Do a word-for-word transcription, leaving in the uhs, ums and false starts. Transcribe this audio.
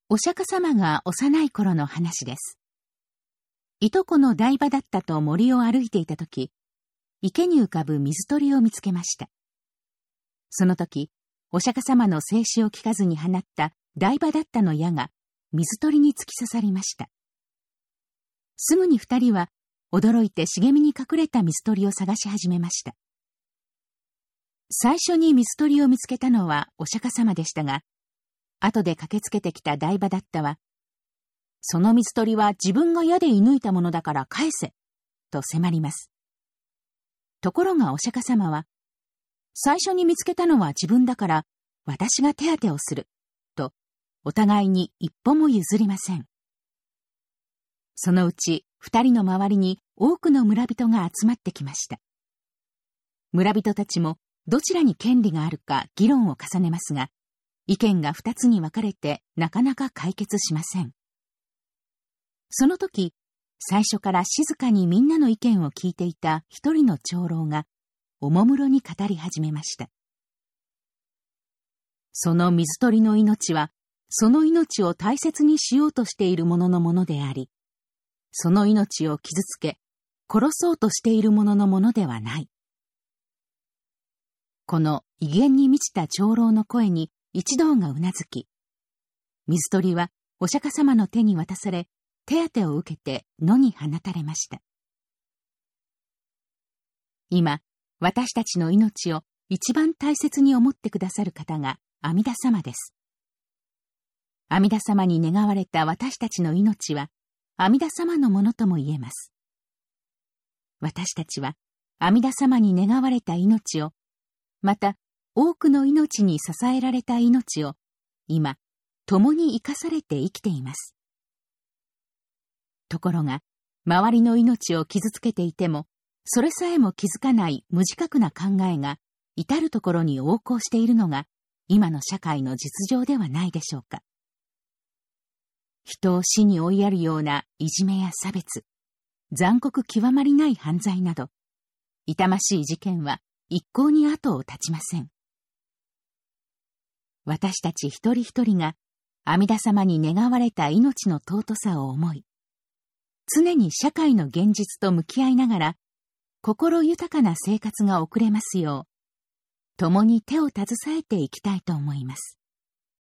お釈迦様が幼い頃の話です。いとこの台場だったと森を歩いていたとき、池に浮かぶ水鳥を見つけました。その時、お釈迦様の静止を聞かずに放った台場だったの矢が水鳥に突き刺さりました。すぐに二人は驚いて茂みに隠れた水鳥を探し始めました。最初に水鳥を見つけたのはお釈迦様でしたが、後で駆けつけてきた台場だったは、その水鳥は自分が矢で射抜いたものだから返せ、と迫ります。ところがお釈迦様は、最初に見つけたのは自分だから、私が手当てをする、と、お互いに一歩も譲りません。そのうち二人の周りに多くの村人が集まってきました。村人たちもどちらに権利があるか議論を重ねますが、意見が二つに分かれてなかなか解決しません。その時、最初から静かにみんなの意見を聞いていた一人の長老が、おもむろに語り始めました。その水鳥の命は、その命を大切にしようとしている者のものであり、その命を傷つけ、殺そうとしている者のものではない。この威厳に満ちた長老の声に一同がうなずき、水鳥はお釈迦様の手に渡され、手当てを受けて野に放たれました。今、私たちの命を一番大切に思ってくださる方が阿弥陀様です。阿弥陀様に願われた私たちの命は、阿弥陀様のものとも言えます。私たちは阿弥陀様に願われた命を、また多くの命に支えられた命を、今、共に生かされて生きています。ところが、周りの命を傷つけていても、それさえも気づかない無自覚な考えが、至るところに横行しているのが、今の社会の実情ではないでしょうか。人を死に追いやるようないじめや差別、残酷極まりない犯罪など、痛ましい事件は一向に後を絶ちません。私たち一人一人が阿弥陀様に願われた命の尊さを思い、常に社会の現実と向き合いながら、心豊かな生活が送れますよう、共に手を携えていきたいと思います。